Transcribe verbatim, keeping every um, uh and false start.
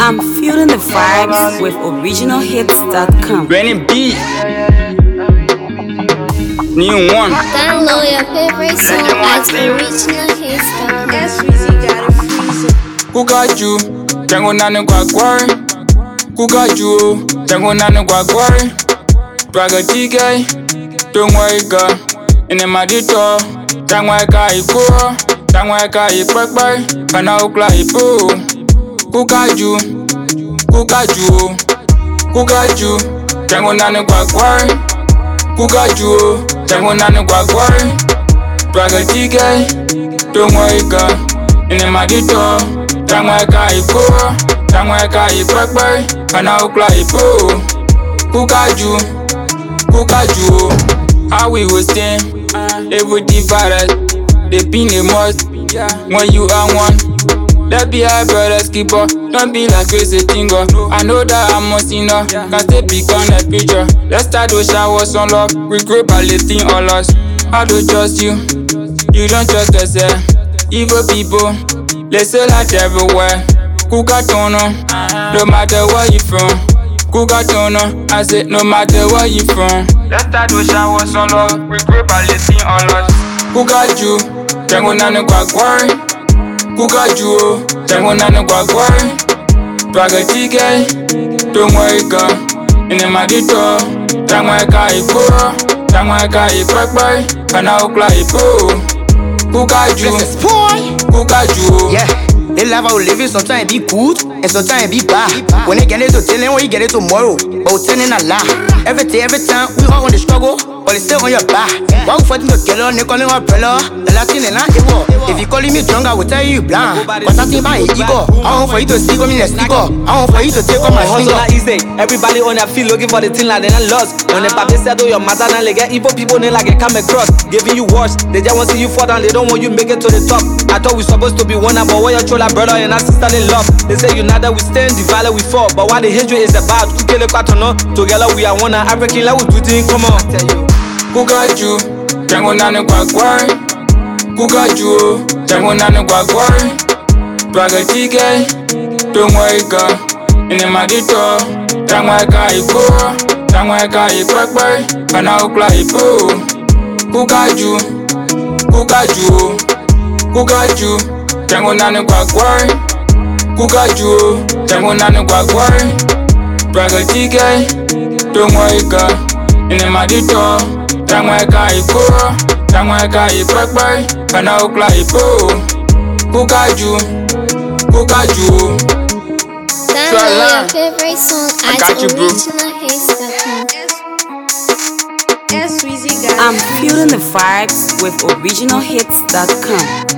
I'm feeling the vibes with original hits dot com. Benny B. New one. Download your favorite song at original hits dot com. S V Z got it freezing. Who got you? Tango nane kwa kwari. Who got you? Tango nane kwa kwari. Braga T K. Don't worry, girl. In the madito. Tango eka ipo. Tango eka ipekpe. Kana ukla ipo. Who got you? Who got you? Who got you? Tango nane kwa kwari. Who got you? Tango nane kwa kwari. Braga T K. Don't worry, girl. In the madito. Tango eka ipo. Tango eka ipekpe. Kana ukla ipo. Who got you? Who got you? How we was staying? It would divide us. They been a must. When you are one. Let be our brothers keeper. Don't be like crazy tingo. I know that I'm a sinner. Can still become a preacher. Let's start to shower some love. We grow by lifting all us. I don't trust you. You don't trust yourself. Evil people. They say like everywhere. Kuka tono. No matter where you from. Kuka tono. I said no matter where you from. Let's start to shower some love. We grow by lifting all us. Who got you? Tango nane kwa kwari. Who got you? Tango nane kwa kwari. Braga T K. Don't worry, girl. In the madito. Tango eka ipo. Tango eka ipekpe. Kana ukla ipo. Who got you? Who got you? Yeah. They love how living, sometimes it be good, and sometimes it be bad. When they get it to telling, when you get it tomorrow, but telling a lie. Every day, every time, we all on the struggle, but it's still on your back. Walk for them to kill her, they calling her umbrella. The Latin and not evil. If you calling me drunk, I will tell you you blind. Cause I think my ego. I want for you to see me in a sticker. I want for you to take on my finger. Easy. Everybody on their feet looking for the thing like they not lost. When the baby settle your matter, now they get evil people, they like they come across. Giving you watch, they just want to see you fall down, they don't want you make it to the top. I thought we supposed to be one, but what your troll brother and our sister in love. They say united we stand, divided we fall. But what the hatred is about, who kill a no? Together we are one African, like we do things, come on. Who got you? Tango nane kwa kwari. Who got you? Tango nane kwa kwari. Braga T K. Don't worry, girl. In the madito. Tango eka ipo. Tango eka ipekpe. Kana ukla ipo. Who got you? Who got you? Who got you? Tango nane kwa kwari. Who got you? Tango nane kwa kwari. Braga T K. Don't worry, girl. In the madito. Tango eka ipo. Tango eka ipekpe. Kana ukla ipo. Who got you? Who got you? Download your favorite song I at got you, bro. original hits dot com. S V Z got it I'm feeling the vibes with original hits dot com.